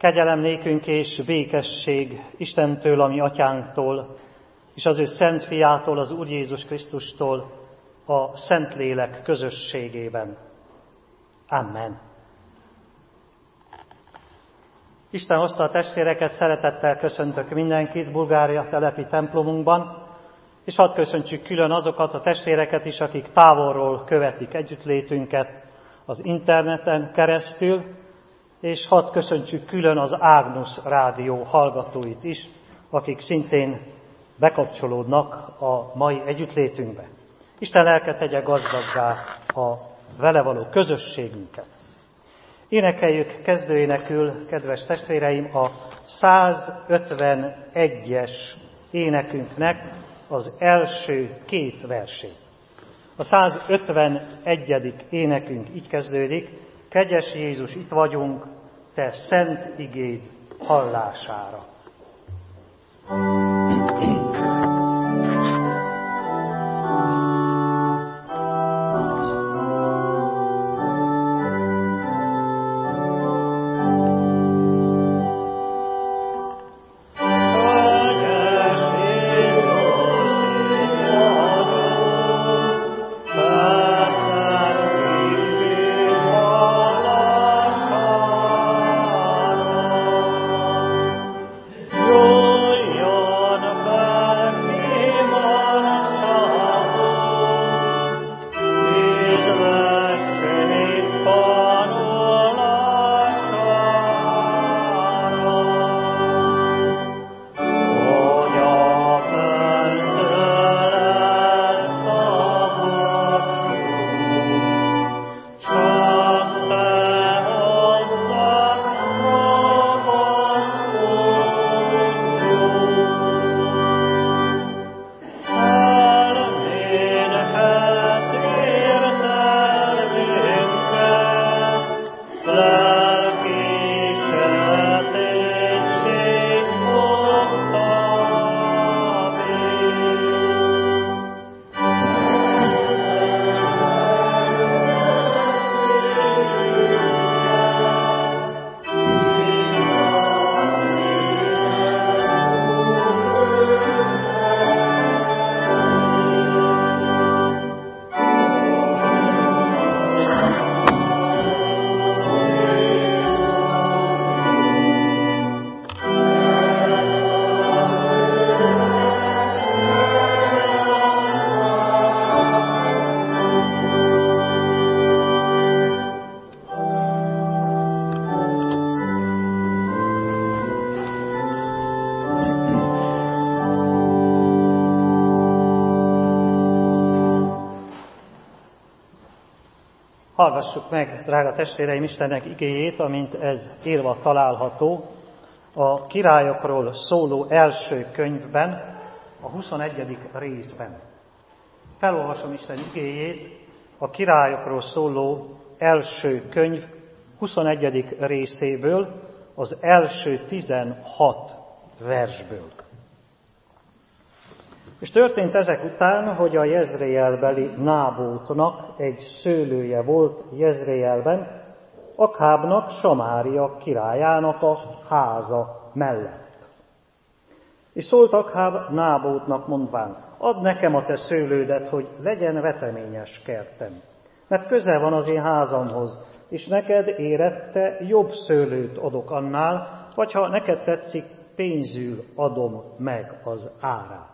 Kegyelem nékünk és békesség Istentől, a mi atyánktól, és az ő szent fiától, az Úr Jézus Krisztustól, a Szentlélek közösségében. Amen. Isten hozta a testvéreket, szeretettel köszöntök mindenkit Bulgária telepi templomunkban, és hadd köszöntsük külön azokat a testvéreket is, akik távolról követik együttlétünket az interneten keresztül, és hadd köszöntsük külön az Ágnusz rádió hallgatóit is, akik szintén bekapcsolódnak a mai együttlétünkbe. Isten lelke tegye gazdaggá a vele való közösségünket. Énekeljük kezdőénekül, kedves testvéreim, a 151-es énekünknek az első két versét. A 151. énekünk így kezdődik: Kegyes Jézus, itt vagyunk, te szent igéd hallására. Hallgassuk meg, drága testvéreim, Istennek igéjét, amint ez írva található a királyokról szóló első könyvben, a 21. részben. Felolvasom Isten igéjét a királyokról szóló első könyv 21. részéből, az első 16 versből. És történt ezek után, hogy a Jezreelbeli Nábótnak egy szőlője volt Jezreelben, Akhábnak, Samária királyának a háza mellett. És szólt Akháb Nábótnak mondván: add nekem a te szőlődet, hogy legyen veteményes kertem, mert közel van az én házamhoz, és neked érette jobb szőlőt adok annál, vagy ha neked tetszik, pénzül adom meg az árát.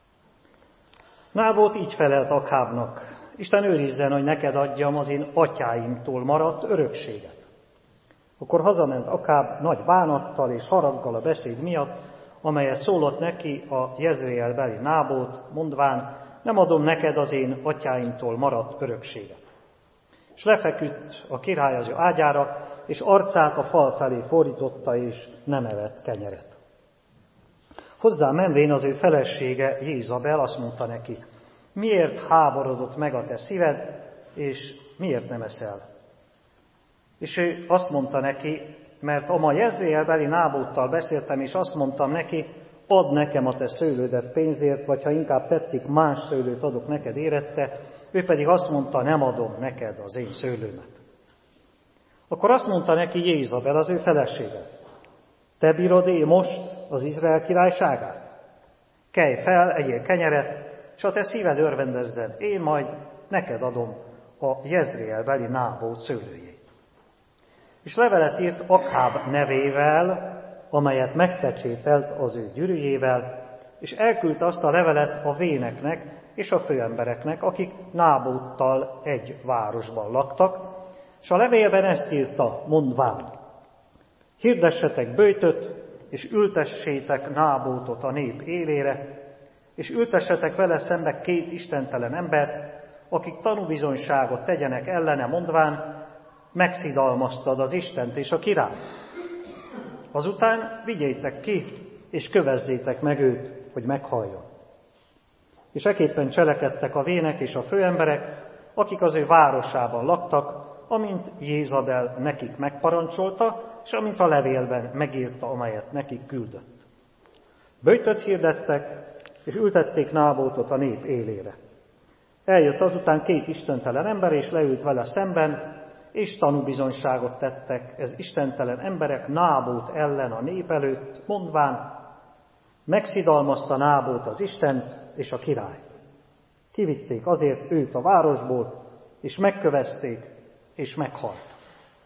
Nábót így felelt Akhábnak: Isten őrizzen, hogy neked adjam az én atyáimtól maradt örökséget. Akkor hazament Akháb nagy bánattal és haraggal a beszéd miatt, amelyet szólott neki a Jezreelbeli Nábót, mondván: nem adom neked az én atyáimtól maradt örökséget. És lefeküdt a király az ő ágyára, és arcát a fal felé fordította, és nem evett kenyeret. Hozzá menvén az ő felesége Jézabel azt mondta neki: miért háborodott meg a te szíved, és miért nem eszel? És ő azt mondta neki: mert a ma Jezreelbeli Nábóttal beszéltem, és azt mondtam neki: add nekem a te szőlődet pénzért, vagy ha inkább tetszik, más szőlőt adok neked érette. Ő pedig azt mondta: nem adom neked az én szőlőmet. Akkor azt mondta neki Jézabel, az ő felesége: Te bírod most az Izrael királyságát? Kelj fel, egyél kenyeret, és a te szíved örvendezzen, én majd neked adom a Jezreelbeli Nábót szőlőjét. És levelet írt Akháb nevével, amelyet megpecsételt az ő gyűrűjével, és elküldte azt a levelet a véneknek és a főembereknek, akik Nábóttal egy városban laktak, és a levélben ezt írta, mondván: hirdessetek böjtöt, és ültessétek Nábótot a nép élére, és ültessetek vele szembe 2 istentelen embert, akik tanúbizonyságot tegyenek ellene, mondván: megszidalmaztad az Istent és a királyt. Azután vigyétek ki, és kövezzétek meg őt, hogy meghalljon. És eképpen cselekedtek a vének és a főemberek, akik az ő városában laktak, amint Jézabel nekik megparancsolta, és amint a levélben megírta, amelyet nekik küldött. Böjtöt hirdettek, és ültették Nábótot a nép élére. Eljött azután 2 istentelen ember, és leült vele szemben, és tanúbizonyságot tettek ez istentelen emberek Nábót ellen a nép előtt, mondván: megszidalmazta Nábót az Istent és a királyt. Kivitték azért őt a városból, és megkövezték, és meghalt.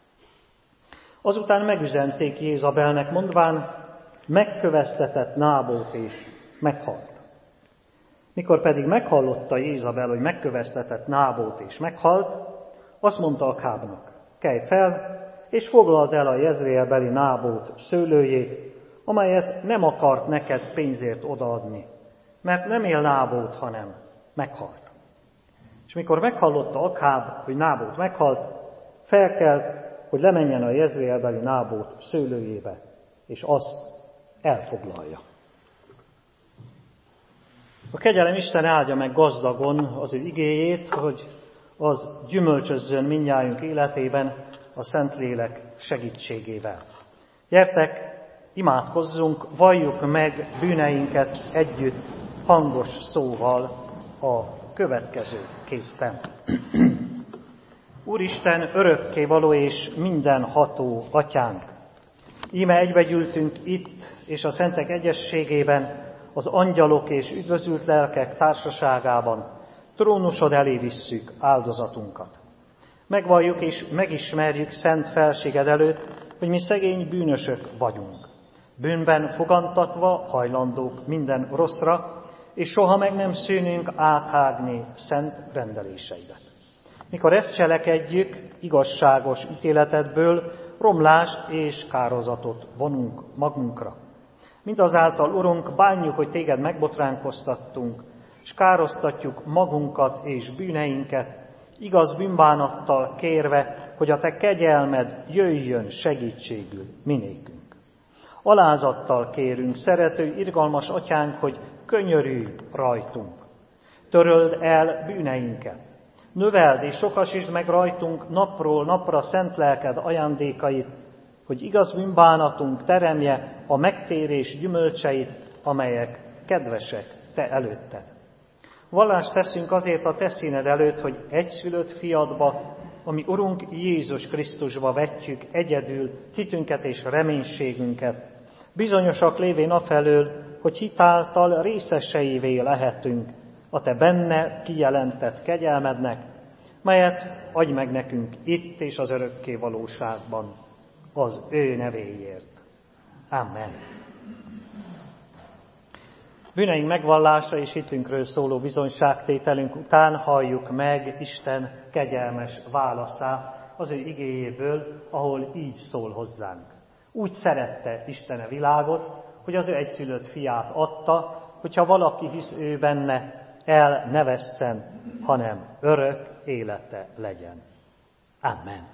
Azután megüzenték Jézabelnek, mondván: megköveztetett Nábót, és meghalt. Mikor pedig meghallotta Jézabel, hogy megköveztetett Nábót, és meghalt, azt mondta Akhábnak: kelj fel, és foglald el a Jezreelbeli Nábót szőlőjét, amelyet nem akart neked pénzért odaadni, mert nem él Nábót, hanem meghalt. És mikor meghallotta Akháb, hogy Nábót meghalt, felkelt, hogy lemenjen a Jezreelbeli Nábót szőlőjébe, és azt elfoglalja. A kegyelem Isten áldja meg gazdagon az ő igéjét, hogy az gyümölcsözzön mindnyájunk életében a Szentlélek segítségével. Gyertek, imádkozzunk, valljuk meg bűneinket együtt hangos szóval a következőképpen. Úristen, örökkévaló és mindenható Atyánk, íme egybegyűltünk itt és a szentek egyességében, az angyalok és üdvözült lelkek társaságában, trónusod elé visszük áldozatunkat. Megvalljuk és megismerjük szent felséged előtt, hogy mi szegény bűnösök vagyunk. Bűnben fogantatva hajlandók minden rosszra, és soha meg nem szűnünk áthágni szent rendeléseidet. Mikor ezt cselekedjük, igazságos ítéletedből romlást és kározatot vonunk magunkra. Mindazáltal, Urunk, bánjuk, hogy téged megbotránkoztattunk, és károsztatjuk magunkat és bűneinket, igaz bűnbánattal kérve, hogy a te kegyelmed jöjjön segítségül minékünk. Alázattal kérünk, szerető, irgalmas Atyánk, hogy könyörülj rajtunk. Töröld el bűneinket. Növeld és sokasítsd meg rajtunk napról napra szent lelked ajándékait, hogy igaz bűnbánatunk teremje a megtérés gyümölcseit, amelyek kedvesek te előtted. Vallást teszünk azért a te színed előtt, hogy egyszülött fiadba, ami Urunk Jézus Krisztusba vetjük egyedül hitünket és reménységünket, bizonyosak lévén afelől, hogy hitáltal részeseivé lehetünk a te benne kijelentett kegyelmednek, melyet adj meg nekünk itt és az örökké valóságban, az ő nevéért. Amen. Bűneink megvallása és hitünkről szóló bizonyságtételünk után halljuk meg Isten kegyelmes válaszát az ő igéjéből, ahol így szól hozzánk. Úgy szerette Isten a világot, hogy az ő egyszülött fiát adta, hogyha valaki hisz ő benne, el ne vesszen, hanem örök élete legyen. Amen.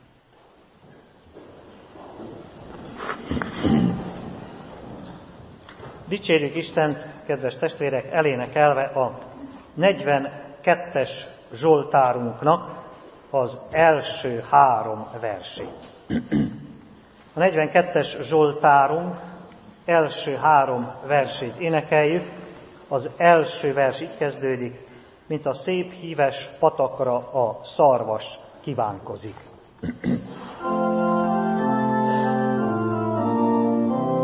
Dicsérjük Istent, kedves testvérek, elénekelve a 42-es Zsoltárunknak az első 3 versét. A 42-es Zsoltárunk első 3 versét énekeljük. Az első vers így kezdődik, mint a szép híves patakra a szarvas kívánkozik.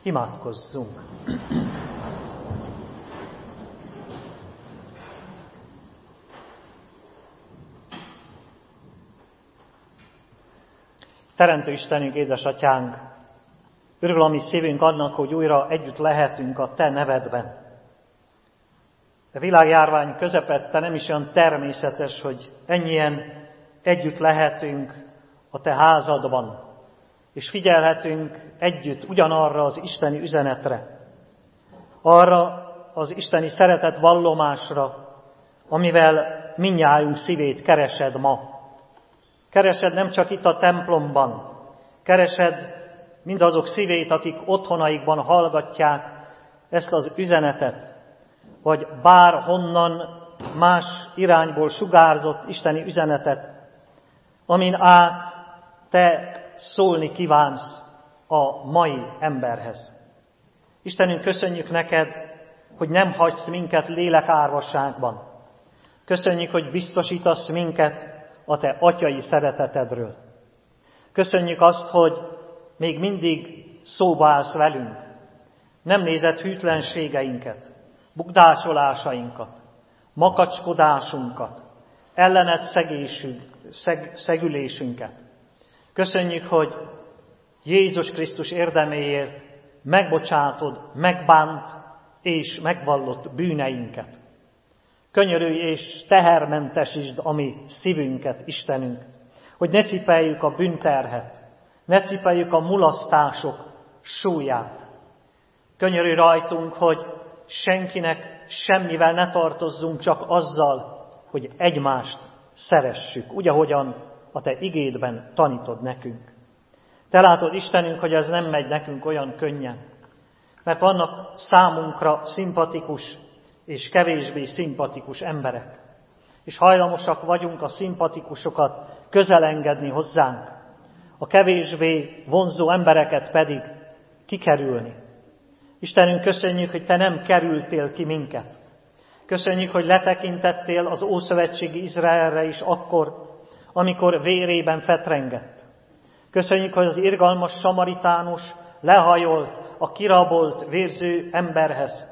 Imádkozzunk! Teremtő Istenünk, édesatyánk, örül a mi szívünk annak, hogy újra együtt lehetünk a Te nevedben. A világjárvány közepette nem is olyan természetes, hogy ennyien együtt lehetünk a Te házadban, és figyelhetünk együtt ugyanarra az isteni üzenetre, arra az isteni szeretet vallomásra, amivel mindnyájunk szívét keresed ma. Keresed nem csak itt a templomban, keresed mindazok szívét, akik otthonaikban hallgatják ezt az üzenetet, vagy bárhonnan más irányból sugárzott isteni üzenetet, amin át Te szólni kívánsz a mai emberhez. Istenünk, köszönjük neked, hogy nem hagysz minket lélekárvasságban. Köszönjük, hogy biztosítasz minket a Te atyai szeretetedről. Köszönjük azt, hogy még mindig szóba állsz velünk. Nem nézed hűtlenségeinket, bukdácsolásainkat, makacskodásunkat, ellened szegülésünket. Köszönjük, hogy Jézus Krisztus érdeméért megbocsátod, megbánt és megvallott bűneinket. Könyörülj és tehermentesítsd a mi szívünket, Istenünk, hogy ne cipeljük a bűnterhet, ne cipeljük a mulasztások súlyát. Könyörülj rajtunk, hogy senkinek semmivel ne tartozzunk, csak azzal, hogy egymást szeressük, úgy, ahogyan a Te igédben tanítod nekünk. Te látod, Istenünk, hogy ez nem megy nekünk olyan könnyen, mert vannak számunkra szimpatikus és kevésbé szimpatikus emberek, és hajlamosak vagyunk a szimpatikusokat közelengedni hozzánk, a kevésbé vonzó embereket pedig kikerülni. Istenünk, köszönjük, hogy Te nem kerültél ki minket. Köszönjük, hogy letekintettél az ószövetségi Izraelre is akkor, amikor vérében fetrengett. Köszönjük, hogy az irgalmas samaritánus lehajolt a kirabolt, vérző emberhez,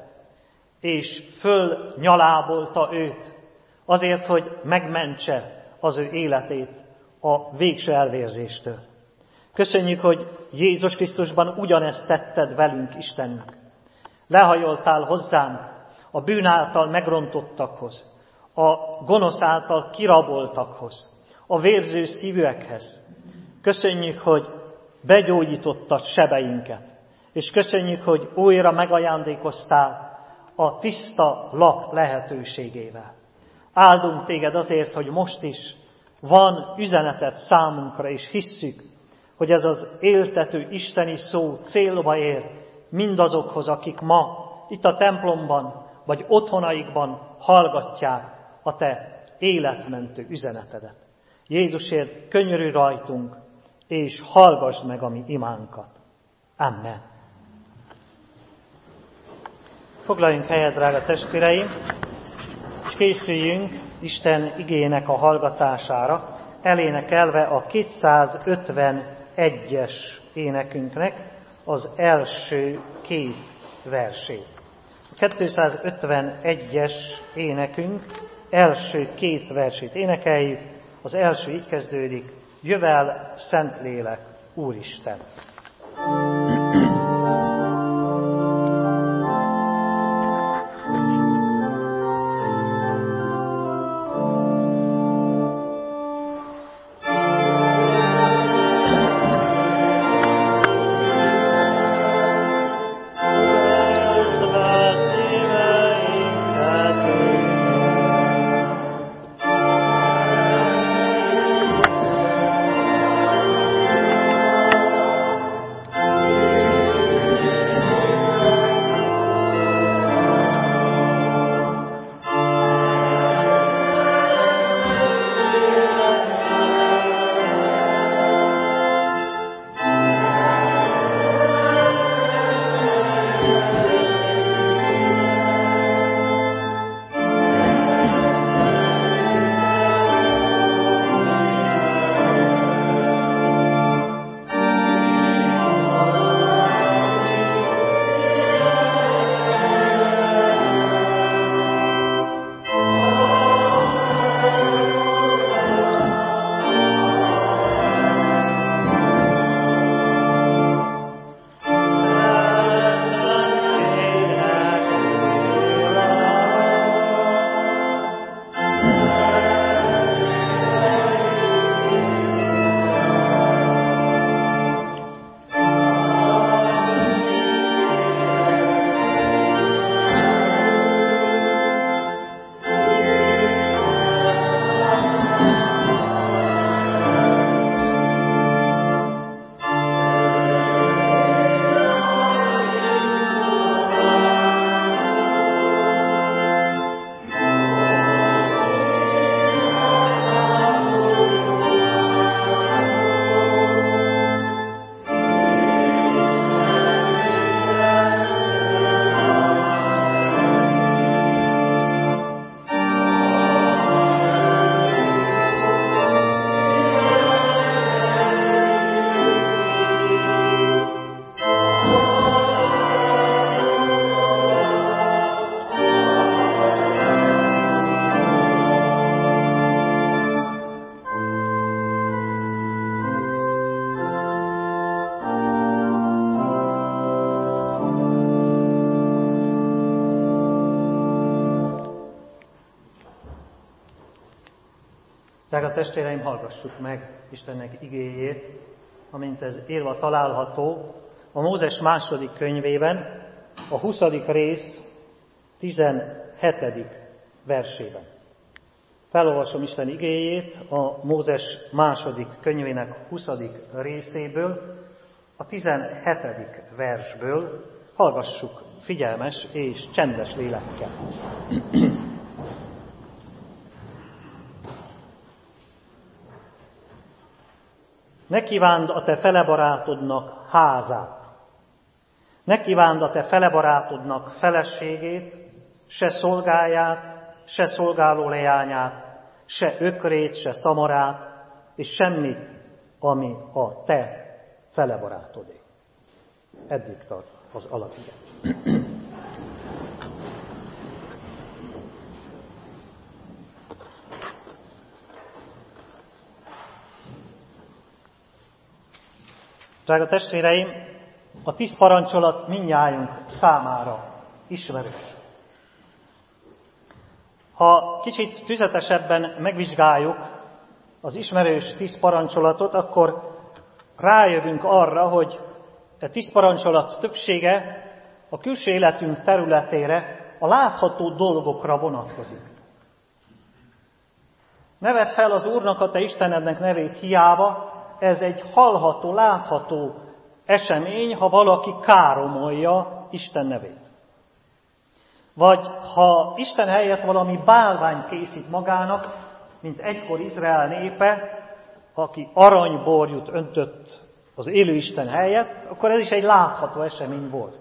és fölnyalábolta őt, azért, hogy megmentse az ő életét a végső elvérzéstől. Köszönjük, hogy Jézus Krisztusban ugyanezt tetted velünk, Istenünk. Lehajoltál hozzánk a bűn által megrontottakhoz, a gonosz által kiraboltakhoz, a vérző szívűekhez. Köszönjük, hogy begyógyítottad sebeinket, és köszönjük, hogy újra megajándékoztál a tiszta lap lehetőségével. Áldunk Téged azért, hogy most is van üzeneted számunkra, és hisszük, hogy ez az éltető isteni szó célba ér mindazokhoz, akik ma itt a templomban vagy otthonaikban hallgatják a Te életmentő üzenetedet. Jézusért könyörülj rajtunk, és hallgassd meg a mi imánkat. Amen. Foglaljunk helyet, drága testvéreim, és készüljünk Isten igének a hallgatására, elénekelve a 251-es énekünknek az első két versét. A 251-es énekünk első két versét énekeljük, az első így kezdődik: Jövel, Szentlélek, Úristen! Amen. Drága testvéreim, hallgassuk meg Istennek igéjét, amint ez írva található a Mózes második könyvében, a 20. rész 17. versében. Felolvasom Isten igéjét a Mózes második könyvének 20. részéből, a 17. versből. Hallgassuk figyelmes és csendes lélekkel. Ne kívánd a te felebarátodnak házát, ne kívánd a te felebarátodnak feleségét, se szolgáját, se szolgáló leányát, se ökrét, se szamarát, és semmit, ami a te felebarátodé. Eddig tart az alapige. Drága testvéreim, a 10 parancsolat mindnyájunk számára ismerős. Ha kicsit tüzetesebben megvizsgáljuk az ismerős 10 parancsolatot, akkor rájövünk arra, hogy a 10 parancsolat többsége a külső életünk területére, a látható dolgokra vonatkozik. Ne vedd fel az Úrnak, a te Istenednek nevét hiába, ez egy hallható, látható esemény, ha valaki káromolja Isten nevét. Vagy ha Isten helyett valami bálványt készít magának, mint egykor Izrael népe, aki aranyborjút öntött az élő Isten helyett, akkor ez is egy látható esemény volt.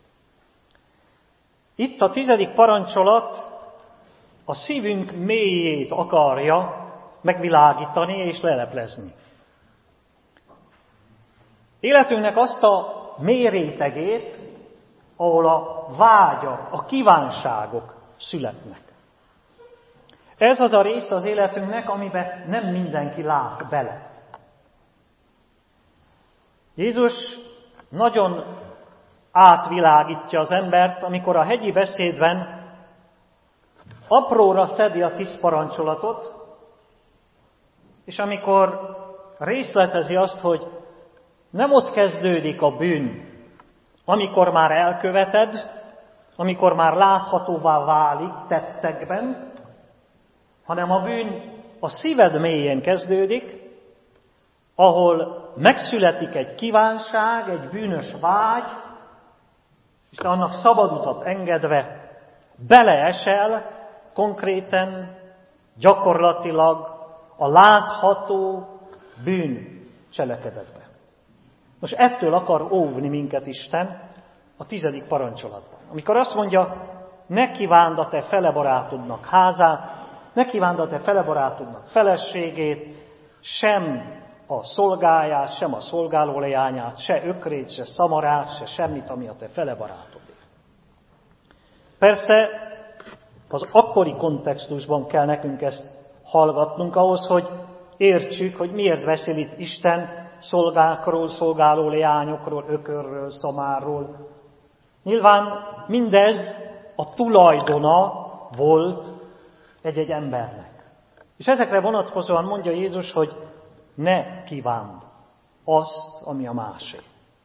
Itt a 10. parancsolat a szívünk mélyét akarja megvilágítani és leleplezni. Életünknek azt a mély rétegét, ahol a vágyak, a kívánságok születnek. Ez az a része az életünknek, amiben nem mindenki lát bele. Jézus nagyon átvilágítja az embert, amikor a hegyi beszédben apróra szedi a 10 parancsolatot, és amikor részletezi azt, hogy nem ott kezdődik a bűn, amikor már elköveted, amikor már láthatóvá válik tettekben, hanem a bűn a szíved mélyén kezdődik, ahol megszületik egy kívánság, egy bűnös vágy, és te annak szabad utat engedve beleesel konkrétan, gyakorlatilag a látható bűn cselekedetbe. Most ettől akar óvni minket Isten a 10. parancsolatban. Amikor azt mondja, ne kívánd a te felebarátodnak házát, ne kívánd a te felebarátodnak feleségét, sem a szolgáját, sem a szolgáló leányát, se ökrét, se szamarát, se semmit, ami a te felebarátodé. Persze az akkori kontextusban kell nekünk ezt hallgatnunk ahhoz, hogy értsük, hogy miért beszél itt Isten szolgákról, szolgáló leányokról, ökörről, szamárról. Nyilván mindez a tulajdona volt egy-egy embernek. És ezekre vonatkozóan mondja Jézus, hogy ne kívánd azt, ami a másé.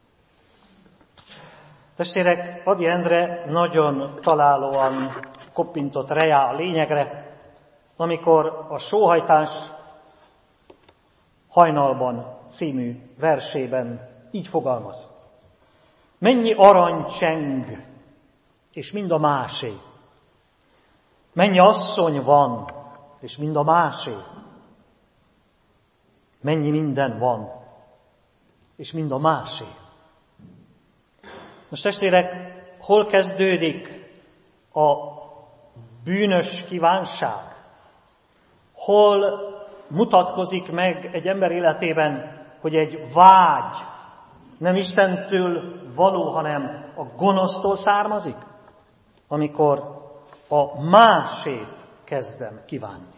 Testvérek, Ady Endre nagyon találóan koppintott rá a lényegre, amikor a Sóhajtás hajnalban című versében így fogalmaz. Mennyi arany cseng, és mind a másé. Mennyi asszony van, és mind a másé. Mennyi minden van, és mind a másé. Most testvérek, hol kezdődik a bűnös kívánság? Hol mutatkozik meg egy ember életében, hogy egy vágy nem Istentől való, hanem a gonosztól származik? Amikor a másét kezdem kívánni.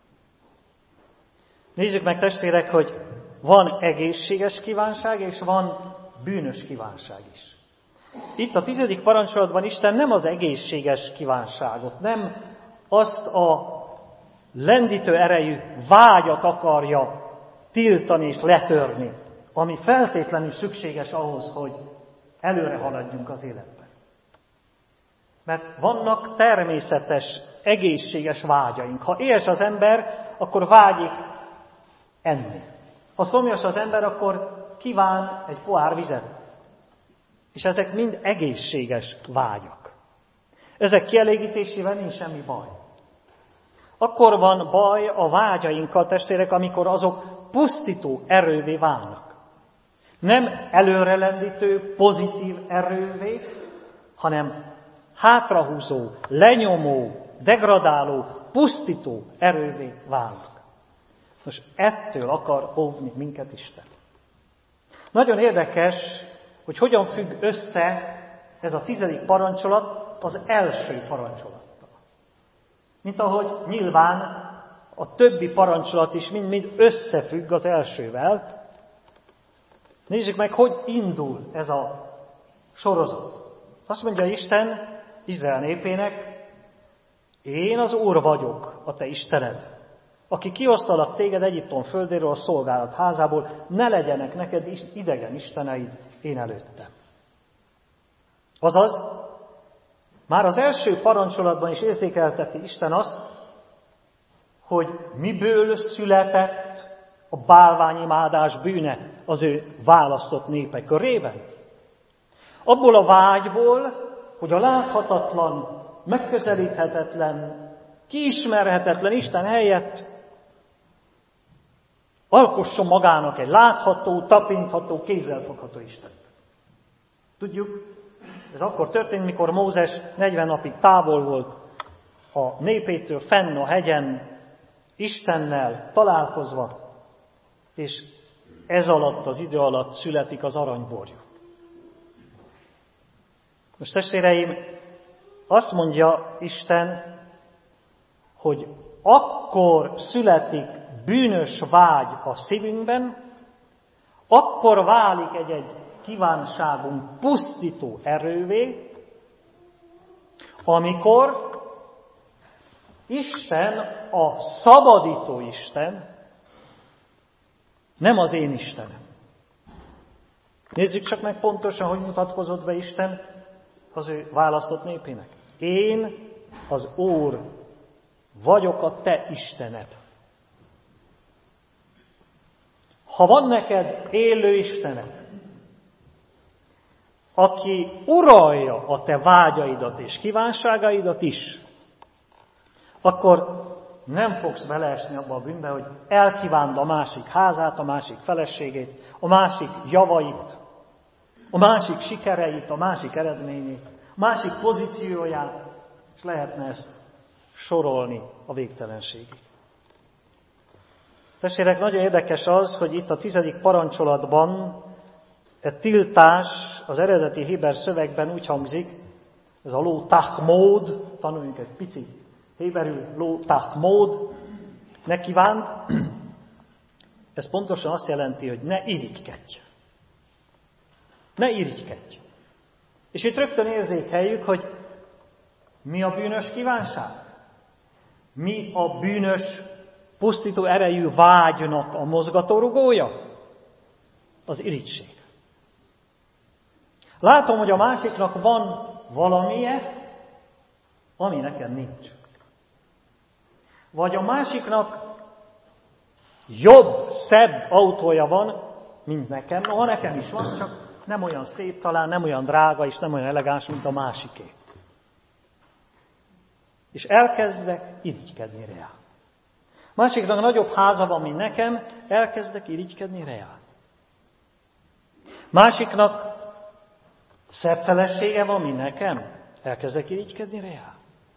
Nézzük meg, testvérek, hogy van egészséges kívánság, és van bűnös kívánság is. Itt a 10. parancsolatban Isten nem az egészséges kívánságot, nem azt a lendítő erejű vágyat akarja tiltani és letörni, ami feltétlenül szükséges ahhoz, hogy előre haladjunk az életben. Mert vannak természetes, egészséges vágyaink. Ha éhes az ember, akkor vágyik enni. Ha szomjas az ember, akkor kíván egy pohár vizet. És ezek mind egészséges vágyak. Ezek kielégítésével nincs semmi baj. Akkor van baj a vágyainkkal, testvérek, amikor azok pusztító erővé válnak. Nem előrelendítő, pozitív erővé, hanem hátrahúzó, lenyomó, degradáló, pusztító erővé válnak. Most ettől akar óvni minket Isten. Nagyon érdekes, hogy hogyan függ össze ez a 10. parancsolat az első parancsolattal. Mint ahogy nyilván a többi parancsolat is mind összefügg az elsővel. Nézzük meg, hogy indul ez a sorozat. Azt mondja Isten Izrael népének, én az Úr vagyok, a te Istened, aki kiosztalak téged Egyiptom földéről, a szolgálat házából, ne legyenek neked idegen isteneid én előttem. Azaz, már az első parancsolatban is érzékelteti Isten azt, hogy miből született a bálványimádás bűne az ő választott népe körében. Abból a vágyból, hogy a láthatatlan, megközelíthetetlen, kiismerhetetlen Isten helyett alkosson magának egy látható, tapintható, kézzelfogható Istent. Tudjuk, ez akkor történt, mikor Mózes 40 napig távol volt a népétől, fenn a hegyen, Istennel találkozva, és ez alatt, az idő alatt születik az aranyborjú. Most testvéreim, azt mondja Isten, hogy akkor születik bűnös vágy a szívünkben, akkor válik egy kívánságunk pusztító erővé, amikor Isten, a szabadító Isten, nem az én Istenem. Nézzük csak meg pontosan, hogy mutatkozott be Isten az ő választott népének. Én, az Úr, vagyok a te Istened. Ha van neked élő Istened, aki uralja a te vágyaidat és kívánságaidat is, akkor nem fogsz beleesni abba a bűnbe, hogy elkívánd a másik házát, a másik feleségét, a másik javait, a másik sikereit, a másik eredményét, a másik pozícióját, és lehetne ezt sorolni a végtelenségig. Testvérek, nagyon érdekes az, hogy itt a 10. parancsolatban egy tiltás az eredeti héber szövegben úgy hangzik, ez a lo tachmod, tanuljunk egy picit héberül, lo tachmod, ne kívánd, ez pontosan azt jelenti, hogy ne irigykedj. Ne irigykedj. És itt rögtön érzékeljük, hogy mi a bűnös kívánság? Mi a bűnös, pusztító erejű vágynak a mozgatórugója? Az irigység. Látom, hogy a másiknak van valamije, ami nekem nincs. Vagy a másiknak jobb, szebb autója van, mint nekem. Noha nekem is van, csak nem olyan szép talán, nem olyan drága, és nem olyan elegáns, mint a másiké. És elkezdek irigykedni rá. Másiknak nagyobb háza van, mint nekem, elkezdek irigykedni rá. Másiknak szebb felesége van, mint nekem, elkezdek irigykedni rá.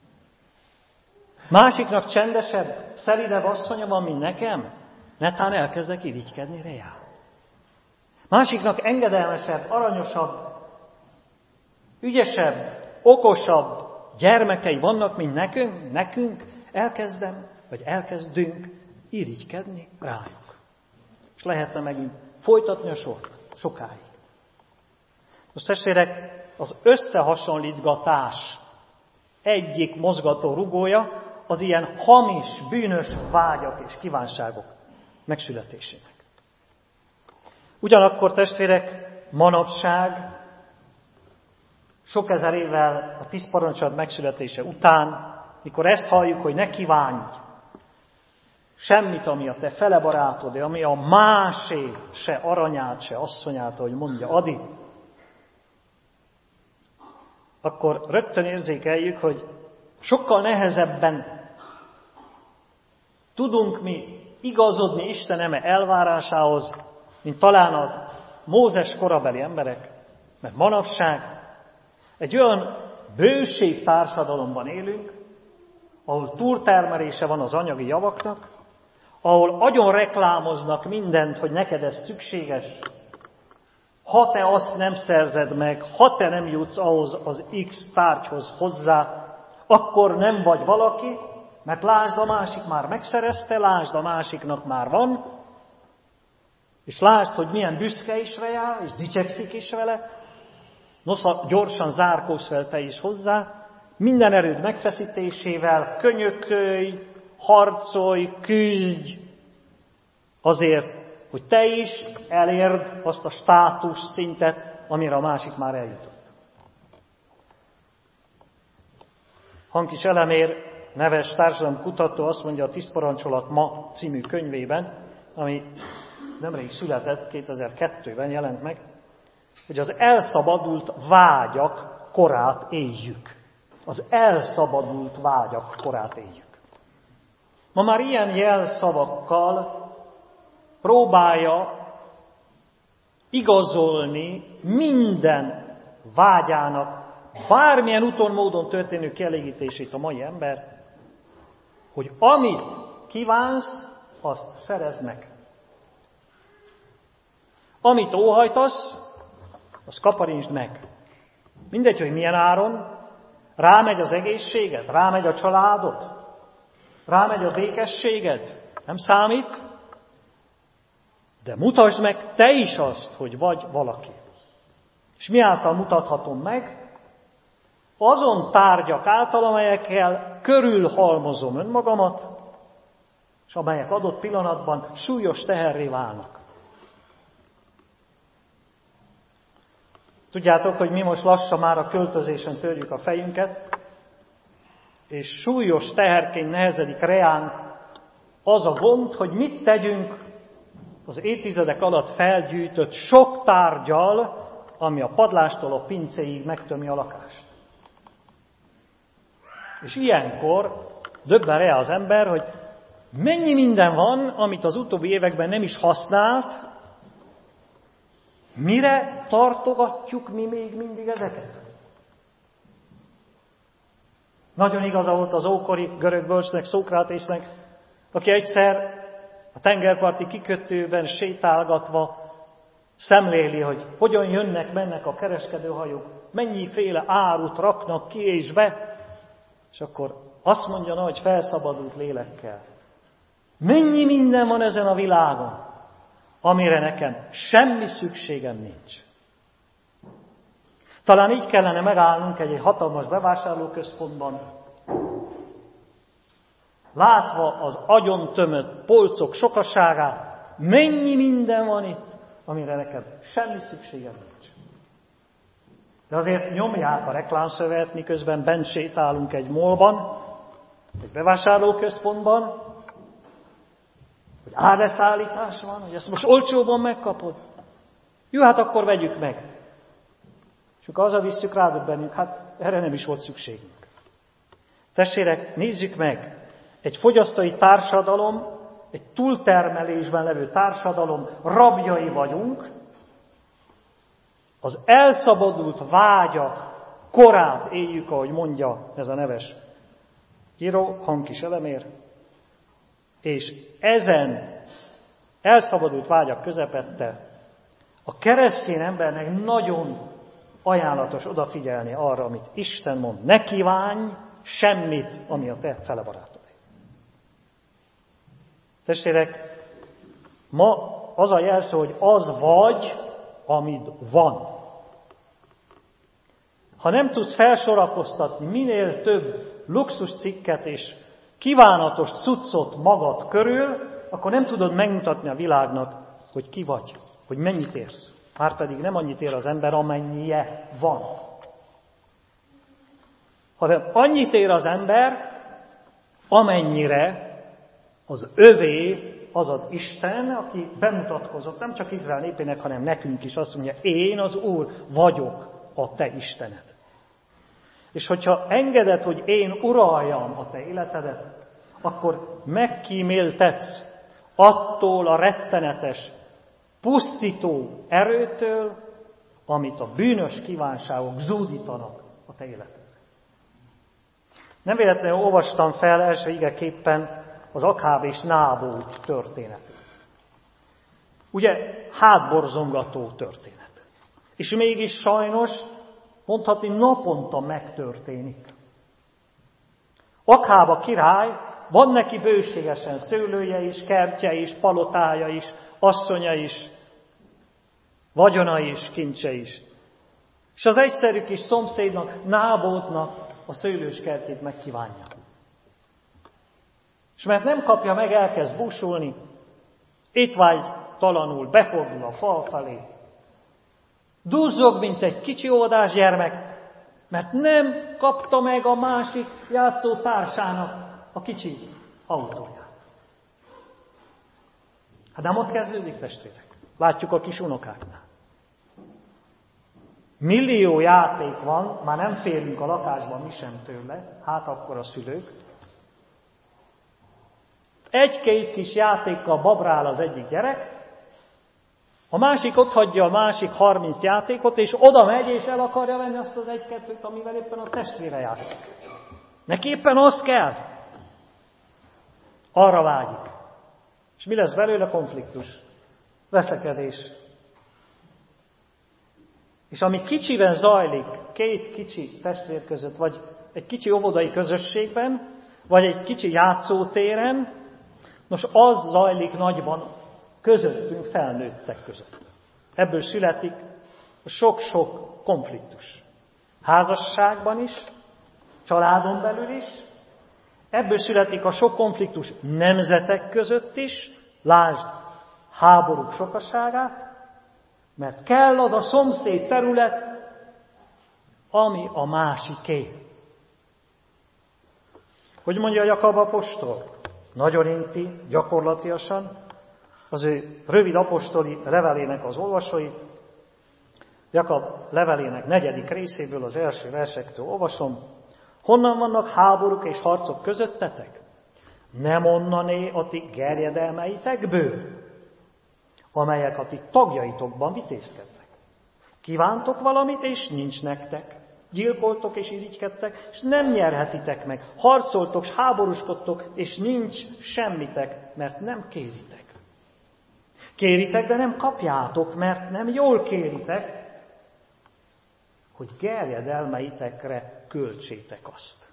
Másiknak csendesebb, szelidebb asszonya van, mint nekem, netán elkezdek irigykedni rá. Másiknak engedelmesebb, aranyosabb, ügyesebb, okosabb gyermekei vannak, mint nekünk, elkezdünk irigykedni rájuk. És lehetne megint folytatni a sort sokáig. Most testvérek, az összehasonlítgatás egyik mozgató rugója az ilyen hamis, bűnös vágyak és kívánságok megszületésének. Ugyanakkor, testvérek, manapság, sok ezer évvel a 10 parancsolat megszületése után, mikor ezt halljuk, hogy ne kívánj semmit, ami a te fele barátod, ami a másé, se aranyát, se asszonyát, ahogy mondja Adi, akkor rögtön érzékeljük, hogy sokkal nehezebben tudunk mi igazodni Isten eme elvárásához, mint talán az Mózes korabeli emberek, mert manapság egy olyan bőségtársadalomban élünk, ahol túltermelése van az anyagi javaknak, ahol agyon reklámoznak mindent, hogy neked ez szükséges. Ha te azt nem szerzed meg, ha te nem jutsz ahhoz az X tárgyhoz hozzá, akkor nem vagy valaki, mert lásd, a másik már megszerezte, lásd, a másiknak már van, és lásd, hogy milyen büszke is rá, és dicsekszik is vele, nosza gyorsan zárkózz fel te is hozzá, minden erőd megfeszítésével, könyökölj, harcolj, küzdj azért, hogy te is elérd azt a státus szintet, amire a másik már eljutott. Hankis Elemér neves társadalomkutató azt mondja a 10 parancsolat ma című könyvében, ami nemrég született, 2002-ben jelent meg, hogy az elszabadult vágyak korát éljük. Az elszabadult vágyak korát éljük. Ma már ilyen jelszavakkal próbálja igazolni minden vágyának, bármilyen úton, módon történő kielégítését a mai ember, hogy amit kívánsz, azt szerezd meg. Amit óhajtasz, azt kaparintsd meg. Mindegy, hogy milyen áron, rámegy az egészséged, rámegy a családod, rámegy a békességed, nem számít, de mutasd meg te is azt, hogy vagy valaki. És mi által mutathatom meg? Azon tárgyak által, amelyekkel körülhalmozom önmagamat, és amelyek adott pillanatban súlyos teherré válnak. Tudjátok, hogy mi most lassan már a költözésen törjük a fejünket, és súlyos teherként nehezedik reánk az a gond, hogy mit tegyünk az évtizedek alatt felgyűjtött sok tárggyal, ami a padlástól a pincéig megtömi a lakást. És ilyenkor döbben rá az ember, hogy mennyi minden van, amit az utóbbi években nem is használt, mire tartogatjuk mi még mindig ezeket? Nagyon igaza volt az ókori görög bölcsnek, Szókrátésznek, aki egyszer a tengerparti kikötőben sétálgatva szemléli, hogy hogyan jönnek-mennek a kereskedőhajók, mennyiféle árut raknak ki és be, és akkor azt mondja nagy felszabadult lélekkel, mennyi minden van ezen a világon, amire nekem semmi szükségem nincs. Talán így kellene megállnunk egy hatalmas bevásárlóközpontban, látva az agyon tömött polcok sokaságát, mennyi minden van itt, amire nekem semmi szükségem nincs. De azért nyomják a reklámszövet, miközben bent sétálunk egy mallban, egy bevásárlóközpontban, hogy árleszállítás van, hogy ezt most olcsóban megkapod. Jó, hát akkor vegyük meg. És akkor hazavisszük, rádöbbenünk, hát erre nem is volt szükségünk. Testvérek, nézzük meg, egy fogyasztói társadalom, egy túltermelésben levő társadalom rabjai vagyunk, az elszabadult vágyak korát éljük, ahogy mondja ez a neves író, Hankis Elemér, és ezen elszabadult vágyak közepette a keresztény embernek nagyon ajánlatos odafigyelni arra, amit Isten mond. Ne kívánj semmit, ami a te fele barátod. Testvérek, ma az a jelszó, hogy az vagy, amit van. Ha nem tudsz felsorakoztatni minél több luxus cikket és kívánatos cuccot magad körül, akkor nem tudod megmutatni a világnak, hogy ki vagy, hogy mennyit érsz. Márpedig nem annyit ér az ember, amennyie van. Hanem annyit ér az ember, amennyire az övé az az Isten, aki bemutatkozott nem csak Izrael népének, hanem nekünk is azt mondja, én az Úr vagyok a te Istened. És hogyha engeded, hogy én uraljam a te életedet, akkor megkíméltetsz attól a rettenetes, pusztító erőtől, amit a bűnös kívánságok zúdítanak a te életedre. Nem véletlenül olvastam fel első igeképpen az Akáb és Nábót történetét. Ugye, hátborzongató történet. És mégis sajnos, mondhatni, naponta megtörténik. Akáb a király, van neki bőségesen szőlője is, kertje is, palotája is, asszonya is, vagyona is, kincse is. És az egyszerű kis szomszédnak, Nábótnak a szőlős kertjét megkívánja. És mert nem kapja meg, elkezd búsulni, étvágytalanul befordul a fal felé. Duzzog, mint egy kicsi óvodás gyermek, mert nem kapta meg a másik játszótársának a kicsi autóját. Hát nem ott kezdődik, testvérek. Látjuk a kis unokáknál. Millió játék van, már nem félünk a lakásban mi sem tőle, hát akkor a szülők. Egy-két kis játékkal babrál az egyik gyerek, a másik otthagyja a másik 30 játékot, és oda megy, és el akarja venni azt az egy-kettőt, amivel éppen a testvére játszik. Neki éppen az kell. Arra vágyik. És mi lesz belőle? Konfliktus. Veszekedés. És ami kicsiben zajlik, két kicsi testvér között, vagy egy kicsi óvodai közösségben, vagy egy kicsi játszótéren, nos, az zajlik nagyban közöttünk, felnőttek között. Ebből születik a sok-sok konfliktus. Házasságban is, családon belül is. Ebből születik a sok konfliktus nemzetek között is. Lásd, háborúk sokaságát, mert kell az a szomszéd terület, ami a másiké. Hogy mondja Jakab apostol? Nagyon inti, gyakorlatiasan, az ő rövid apostoli levelének az olvasói. Jakab levelének 4. részéből, az első versektől olvasom. Honnan vannak háborúk és harcok közöttetek? Nem onnané a ti gerjedelmeitekből, amelyek a ti tagjaitokban vitézkednek. Kívántok valamit, és nincs nektek. Gyilkoltok és irigykedtek, és nem nyerhetitek meg. Harcoltok, és háborúskodtok, és nincs semmitek, mert nem kéritek. Kéritek, de nem kapjátok, mert nem jól kéritek, hogy gerjedelmeitekre költsétek azt.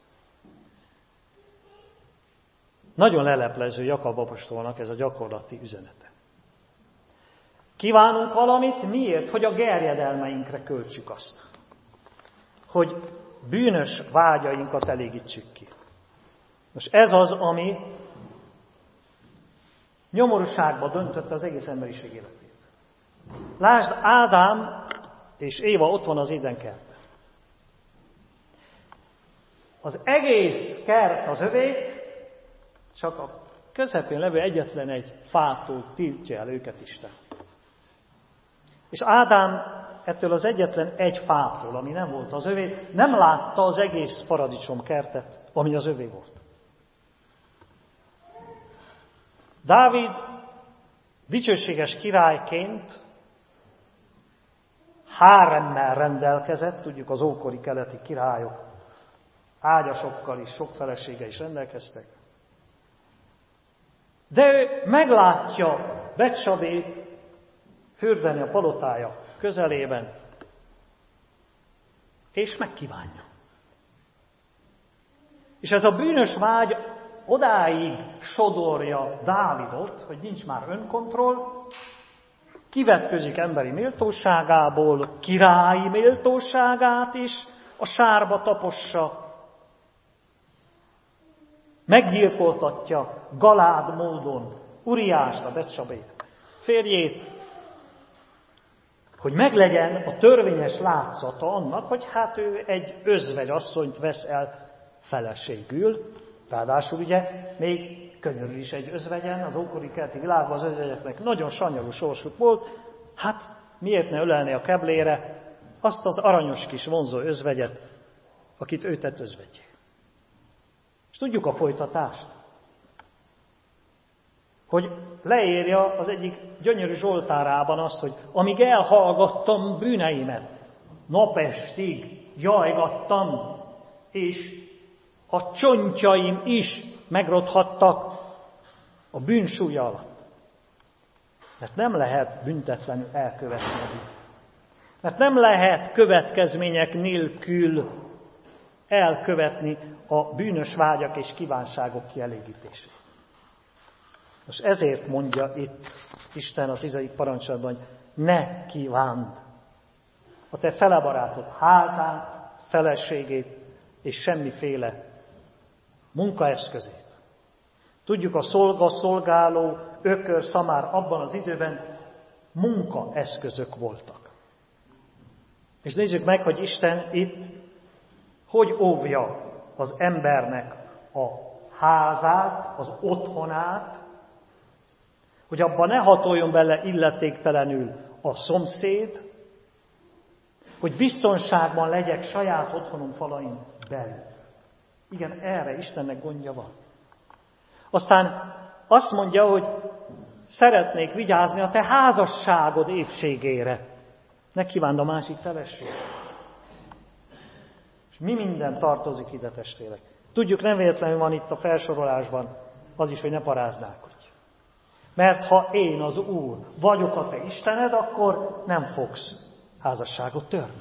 Nagyon leleplező Jakab apostolnak ez a gyakorlati üzenete. Kívánunk valamit, miért? Hogy a gerjedelmeinkre költsük azt. Hogy bűnös vágyainkat elégítsük ki. Most ez az, ami nyomorúságba döntötte az egész emberiség életét. Lásd, Ádám és Éva ott van az Édenkertben. Az egész kert az övék, csak a közepén levő egyetlen egy fától tiltja el őket Isten. És Ádám ettől az egyetlen egy fától, ami nem volt az övé, nem látta az egész paradicsomkertet, ami az övé volt. Dávid dicsőséges királyként háremmel rendelkezett, tudjuk az ókori keleti királyok ágyasokkal is, sok felesége is rendelkeztek. De ő meglátja Betsabét fürdeni a palotája közelében, és megkívánja. És ez a bűnös vágy odáig sodorja Dávidot, hogy nincs már önkontroll, kivetközik emberi méltóságából, királyi méltóságát is a sárba tapossa, meggyilkoltatja galád módon Uriást, a Betsabé férjét, hogy meglegyen a törvényes látszata annak, hogy hát ő egy özvegyasszonyt vesz el feleségül, ráadásul ugye még könyörül is egy özvegyen, az ókori keleti világban az özvegyeknek nagyon sanyarú sorsuk volt, hát miért ne ölelni a keblére azt az aranyos kis vonzó özvegyet, akit ő tett özvegyé. És tudjuk a folytatást, hogy leírja az egyik gyönyörű zsoltárában azt, hogy amíg elhallgattam bűneimet, napestig jajgattam, és a csontjaim is megrothattak a bűnsúlya alatt. Mert nem lehet büntetlenül elkövetni a bűnt. Mert nem lehet következmények nélkül elkövetni a bűnös vágyak és kívánságok kielégítését. Most ezért mondja itt Isten a 10. parancsolatban, hogy ne kívánd a te felebarátod házát, feleségét és semmiféle munkaeszközét. Tudjuk, a szolga-szolgáló, ökör, szamár abban az időben munkaeszközök voltak. És nézzük meg, hogy Isten itt hogy óvja az embernek a házát, az otthonát, hogy abban ne hatoljon bele illetéktelenül a szomszéd, hogy biztonságban legyek saját otthonom falain belül. Igen, erre Istennek gondja van. Aztán azt mondja, hogy szeretnék vigyázni a te házasságod épségére. Ne kívánd a másik feleség. És mi minden tartozik ide, testvérek? Tudjuk, nem véletlenül van itt a felsorolásban az is, hogy ne paráználkodj. Mert ha én, az Úr, vagyok a te Istened, akkor nem fogsz házasságot törni.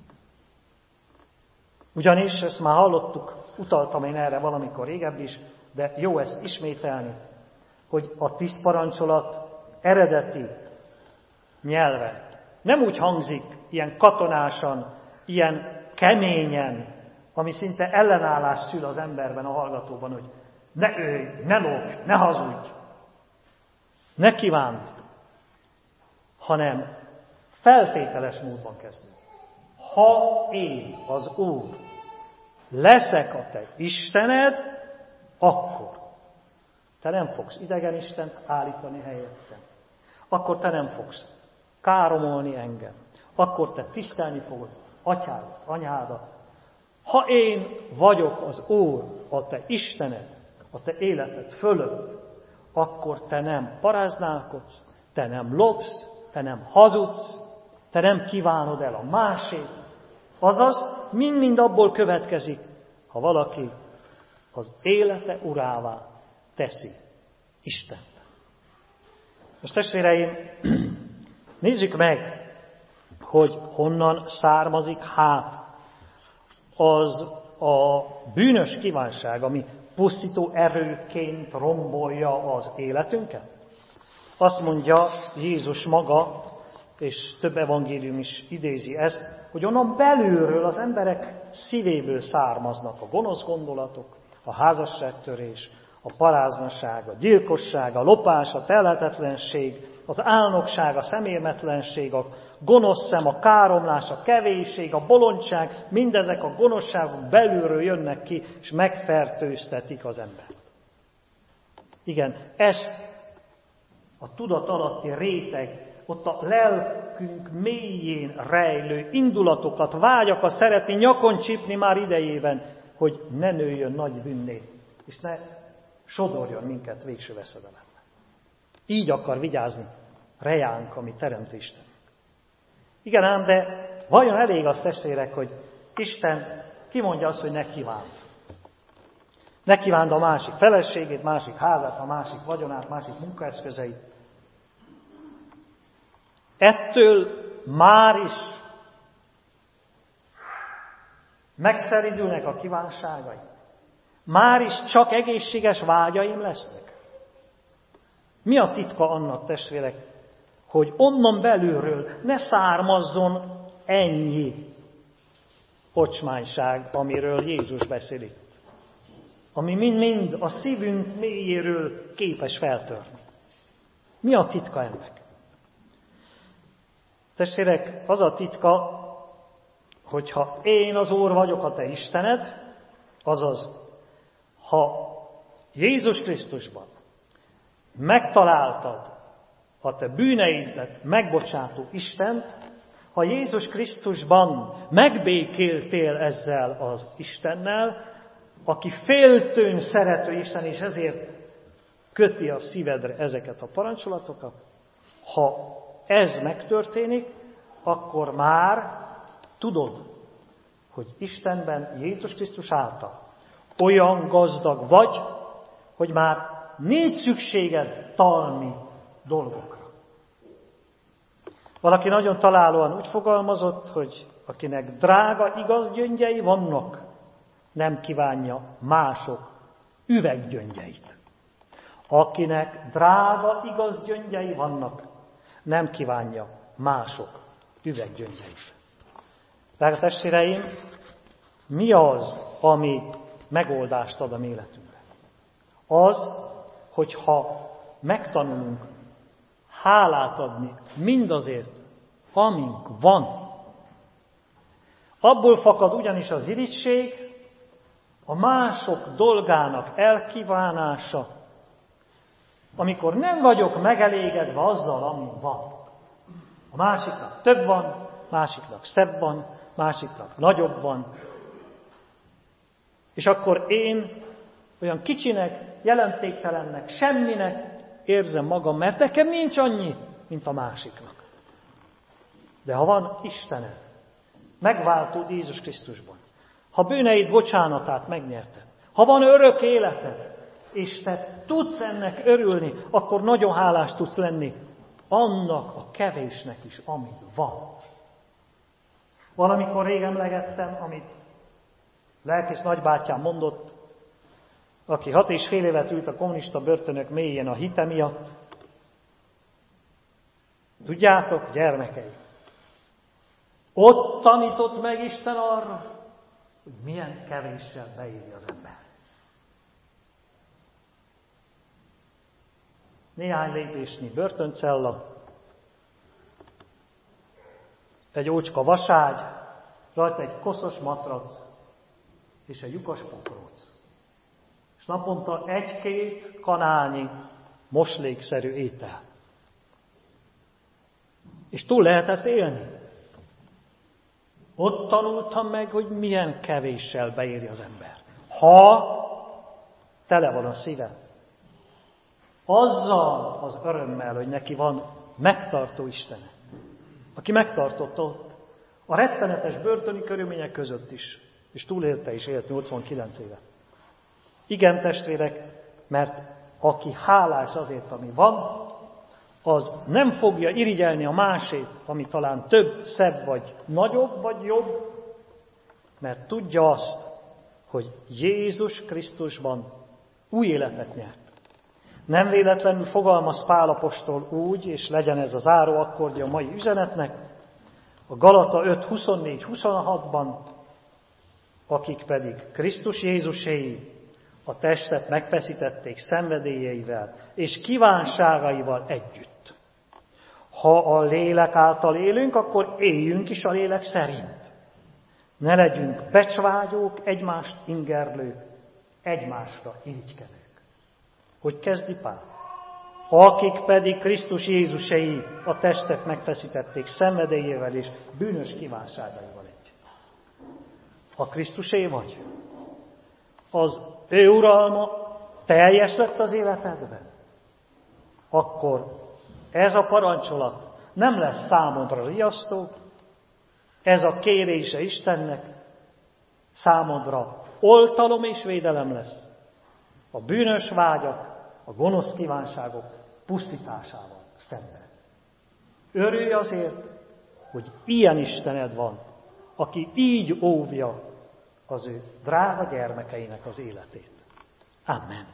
Ugyanis, ezt már hallottuk, utaltam én erre valamikor régebb is, de jó ezt ismételni, hogy a 10 parancsolat eredeti nyelve nem úgy hangzik, ilyen katonásan, ilyen keményen, ami szinte ellenállás szül az emberben, a hallgatóban, hogy ne ölj, ne lopj, ne hazudj, ne kívánd, hanem feltételes módban kezdődik. Ha én, az Úr, leszek a te Istened, akkor te nem fogsz idegen istent állítani helyettem. Akkor te nem fogsz káromolni engem. Akkor te tisztelni fogod atyádat, anyádat. Ha én vagyok az Úr, a te Istened, a te életed fölött, akkor te nem paráználkodsz, te nem lopsz, te nem hazudsz, te nem kívánod el a másét. Azaz, mind-mind abból következik, ha valaki az élete urává teszi Istent. Most testvéreim, nézzük meg, hogy honnan származik az a bűnös kívánság, ami pusztító erőként rombolja az életünket. Azt mondja Jézus maga, és több evangélium is idézi ezt, hogy onnan belülről, az emberek szívéből származnak a gonosz gondolatok, a házasságtörés, a paráznaság, a gyilkosság, a lopás, a telhetetlenség, az álnokság, a szemérmetlenség, a gonosz szem, a káromlás, a kevésség, a bolondság, mindezek a gonoszságok belülről jönnek ki, és megfertőztetik az embert. Igen, ezt a tudat alatti réteg, ott a lelkünk mélyén rejlő indulatokat, vágyakat szeretni nyakon csípni már idejében, hogy ne nőjön nagy bűnné, és ne sodorjon minket végső veszedelembe. Így akar vigyázni rejánk, ami teremt Isten. Igen ám, de vajon elég az, testvérek, hogy Isten kimondja azt, hogy ne kívánd. Ne kívánd a másik feleségét, másik házát, a másik vagyonát, másik munkaeszközeit. Ettől már is megszeridülnek a kívánságai. Már is csak egészséges vágyaim lesznek. Mi a titka annak, testvérek, hogy onnan belülről ne származzon ennyi ocsmányság, amiről Jézus beszél itt. ami mind-mind a szívünk mélyéről képes feltörni. Mi a titka ennek? Testvérek, az a titka, hogyha én az Úr vagyok, a te Istened, azaz, ha Jézus Krisztusban megtaláltad a te bűneidet megbocsátó Istent, ha Jézus Krisztusban megbékéltél ezzel az Istennel, aki féltőn szerető Isten, és ezért köti a szívedre ezeket a parancsolatokat, ha ez megtörténik, akkor már tudod, hogy Istenben, Jézus Krisztus által olyan gazdag vagy, hogy már nincs szükséged talmi dolgokra. Valaki nagyon találóan úgy fogalmazott, hogy akinek drága igaz gyöngyei vannak, nem kívánja mások üveggyöngyeit. Akinek drága igaz gyöngyei vannak, nem kívánja mások üveggyöngyeit. Drága testvéreim, mi az, ami megoldást ad a életünkre? Az, hogyha megtanulunk hálát adni mindazért, amink van. Abból fakad ugyanis az irigység, a mások dolgának elkívánása, amikor nem vagyok megelégedve azzal, ami van. A másiknak több van, másiknak szebb van, másiknak nagyobb van. És akkor én olyan kicsinek, jelentéktelennek, semminek érzem magam, mert nekem nincs annyi, mint a másiknak. De ha van Istened, megváltód Jézus Krisztusban, ha bűneid bocsánatát megnyerted, ha van örök életed, és te tudsz ennek örülni, akkor nagyon hálás tudsz lenni annak a kevésnek is, amit van. Valamikor rég emlegettem, amit lelkész nagybátyám mondott, aki 6,5 évet ült a kommunista börtönök mélyén a hite miatt. Tudjátok, gyermekei, ott tanított meg Isten arra, hogy milyen kevéssel beéri az ember. Néhány lépésnyi börtöncella, egy ócska vaságy, rajta egy koszos matrac és egy lyukas pokróc. És naponta 1-2 kanálnyi moslékszerű étel. És túl lehetett élni. Ott tanultam meg, hogy milyen kevéssel beéri az ember. Ha tele van a szíve. Azzal az örömmel, hogy neki van megtartó Istene, aki megtartotta ott a rettenetes börtöni körülmények között is, és túlélte is, élt 89 évet. Igen, testvérek, mert aki hálás azért, ami van, az nem fogja irigyelni a másét, ami talán több, szebb, vagy nagyobb, vagy jobb, mert tudja azt, hogy Jézus Krisztusban új életet nyert. Nem véletlenül fogalmaz Pál apostol úgy, és legyen ez a záró akkordja a mai üzenetnek, a Galata 5:24-26-ban, akik pedig Krisztus Jézuséi, a testet megfeszítették szenvedélyeivel és kívánságaival együtt. Ha a lélek által élünk, akkor éljünk is a lélek szerint. Ne legyünk becsvágyók, egymást ingerlők, egymásra irigykedők. Hogy kezdi Pál? Akik pedig Krisztus Jézuséi, a testet megfeszítették szenvedélyével és bűnös kívánságaival együtt. Ha Krisztusé vagy, az ő uralma teljes lett az életedben, akkor ez a parancsolat nem lesz számodra riasztó, ez a kérése Istennek számodra oltalom és védelem lesz a bűnös vágyak, a gonosz kívánságok pusztításával szemben. Örülj azért, hogy ilyen Istened van, aki így óvja az ő drága gyermekeinek az életét. Amen.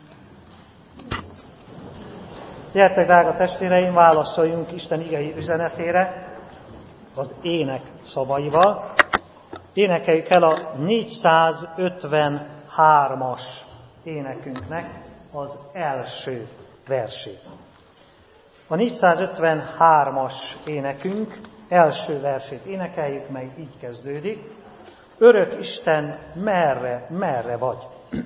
Gyertek, drága testvéreim, válaszoljunk Isten igei üzenetére az ének szavaival. Énekeljük el a 453-as énekünknek az első versét. A 453-as énekünk első versét énekeljük, mely így kezdődik. Örök Isten, merre vagy?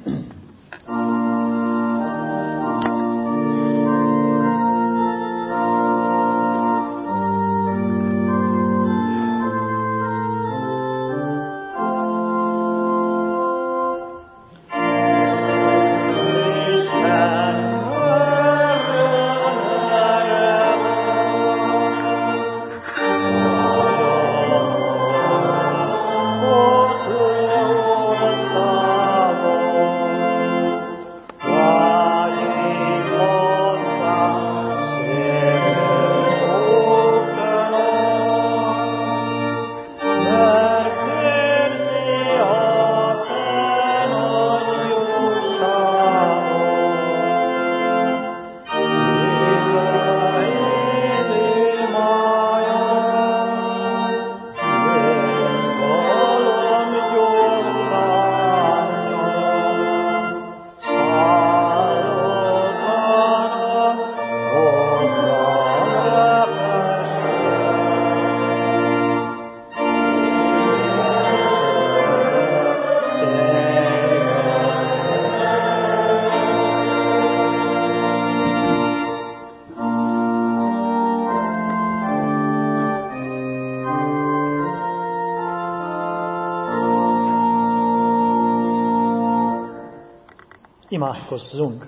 Imádkozzunk!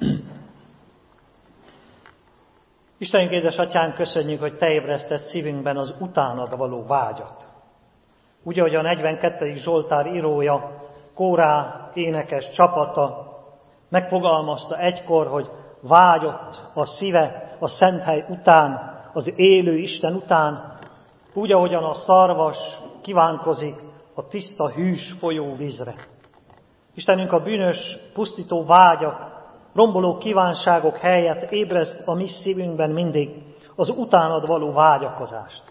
Istenünk, édesatyánk, köszönjük, hogy Te ébresztett szívünkben az utánad való vágyat. Úgy, ahogy a 42. Zsoltár írója, kórá énekes csapata megfogalmazta egykor, hogy vágyott a szíve a szent hely után, az élő Isten után, úgy, ahogyan a szarvas kívánkozik a tiszta, hűs folyóvízre. Istenünk, a bűnös, pusztító vágyak, romboló kívánságok helyett ébreszt a mi szívünkben mindig az utánad való vágyakozást.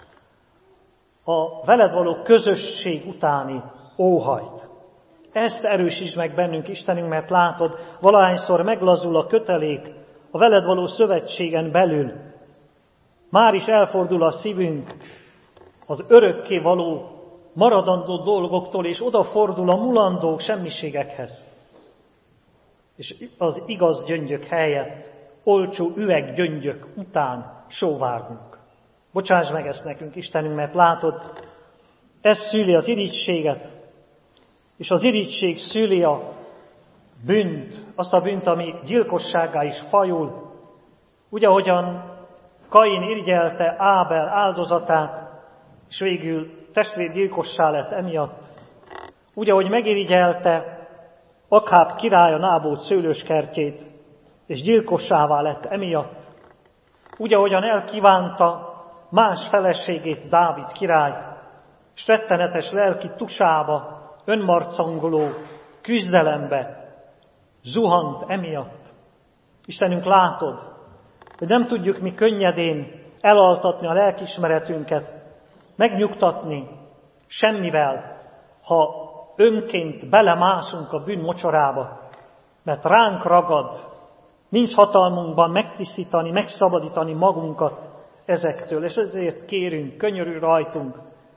A veled való közösség utáni óhajt. Ezt erősítsd meg bennünk, Istenünk, mert látod, valahányszor meglazul a kötelék a veled való szövetségen belül. Már is elfordul a szívünk az örökké való maradandó dolgoktól, és odafordul a mulandó semmiségekhez. És az igaz gyöngyök helyett olcsó üveggyöngyök után sóvárgunk. Bocsáss meg ezt nekünk, Istenünk, mert látod, ez szüli az irigységet, és az irigység szüli a bűnt, azt a bűnt, ami gyilkossággá is fajul. Úgy, ahogyan Kain irigyelte Ábel áldozatát, és végül testvérgyilkossá lett emiatt. Úgy, ahogy megirigyelte Akháb király a Nábót szőlőskertjét, és gyilkossává lett emiatt. Úgy, ahogyan elkívánta más feleségét, Dávid királyt, és rettenetes lelki tusába, önmarcangoló küzdelembe zuhant emiatt. Istenünk, látod, hogy nem tudjuk mi könnyedén elaltatni a lelkiismeretünket, megnyugtatni semmivel, ha önként belemászunk a bűn mocsorába, mert ránk ragad, nincs hatalmunkban megtisztítani, megszabadítani magunkat ezektől, és ezért kérünk, könyörülj rajtunk,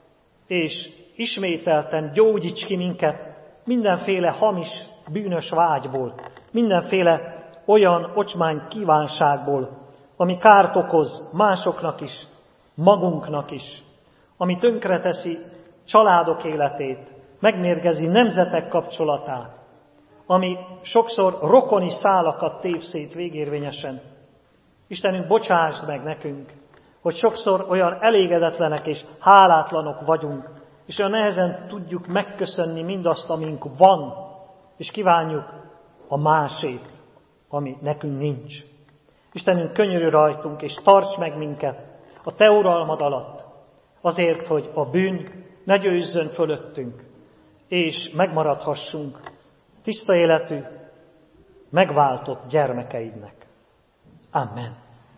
és ismételten gyógyíts ki minket mindenféle hamis, bűnös vágyból, mindenféle olyan ocsmány kívánságból, ami kárt okoz másoknak is, magunknak is, ami tönkreteszi családok életét, megmérgezi nemzetek kapcsolatát, ami sokszor rokoni szálakat tép szét végérvényesen. Istenünk, bocsásd meg nekünk, hogy sokszor olyan elégedetlenek és hálátlanok vagyunk, és olyan nehezen tudjuk megköszönni mindazt, amink van, és kívánjuk a másét, ami nekünk nincs. Istenünk, könyörülj rajtunk, és tarts meg minket a Te uralmad alatt, azért, hogy a bűn ne győzzön fölöttünk, és megmaradhassunk tiszta életű, megváltott gyermekeidnek. Amen.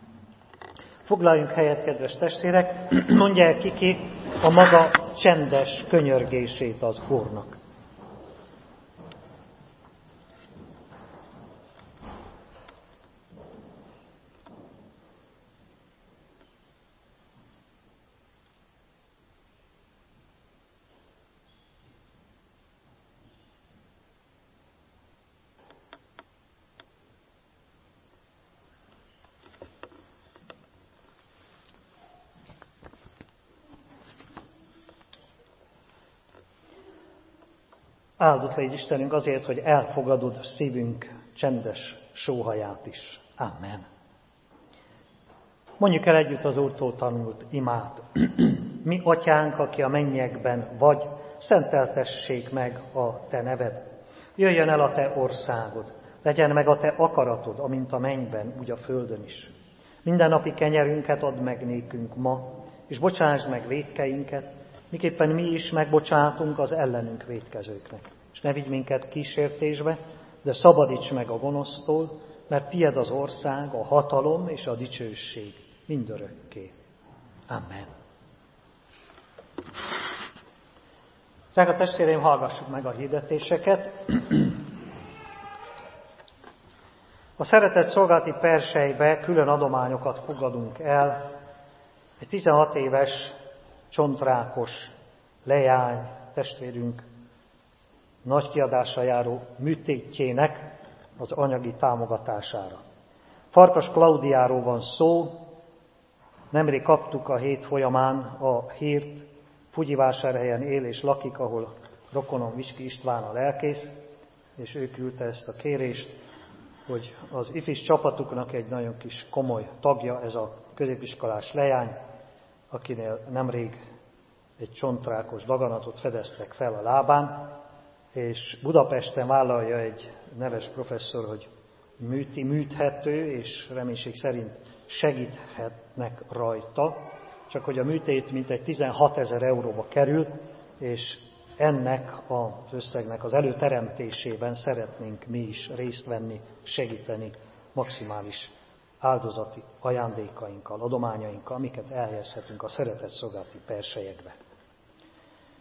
Foglaljunk helyet, kedves testvérek, mondják ki a maga csendes könyörgését az Úrnak. Áldott légy Istenünk azért, hogy elfogadod szívünk csendes sóhaját is. Amen. Mondjuk el együtt az Úrtól tanult imát. Mi, Atyánk, aki a mennyekben vagy, szenteltessék meg a Te neved. Jöjjön el a Te országod, legyen meg a Te akaratod, amint a mennyben, úgy a földön is. Mindennapi kenyerünket add meg nékünk ma, és bocsásd meg vétkeinket, miképpen mi is megbocsátunk az ellenünk vétkezőknek. És ne vigy minket kísértésbe, de szabadíts meg a gonosztól, mert tied az ország, a hatalom és a dicsőség mindörökké. Amen. Drága testvéreim, hallgassuk meg a hirdetéseket. A szeretett szolgálati perselybe külön adományokat fogadunk el. Egy 16 éves csontrákos leány testvérünk nagy kiadással járó műtétjének az anyagi támogatására. Farkas Klaudiáról van szó, nemrég kaptuk a hét folyamán a hírt, Fugyivásárhelyen él és lakik, ahol rokonom Viski István a lelkész, és ő küldte ezt a kérést, hogy az ifis csapatuknak egy nagyon kis komoly tagja, ez a középiskolás leány, akinél nemrég egy csontrákos daganatot fedeztek fel a lábán, és Budapesten vállalja egy neves professzor, hogy műthető, és reménység szerint segíthetnek rajta, csak hogy a műtét mintegy 16 000 euróba kerül, és ennek az összegnek az előteremtésében szeretnénk mi is részt venni, segíteni maximális áldozati ajándékainkkal, adományainkkal, amiket elhelyezhetünk a szeretett szolgálati perselyekbe.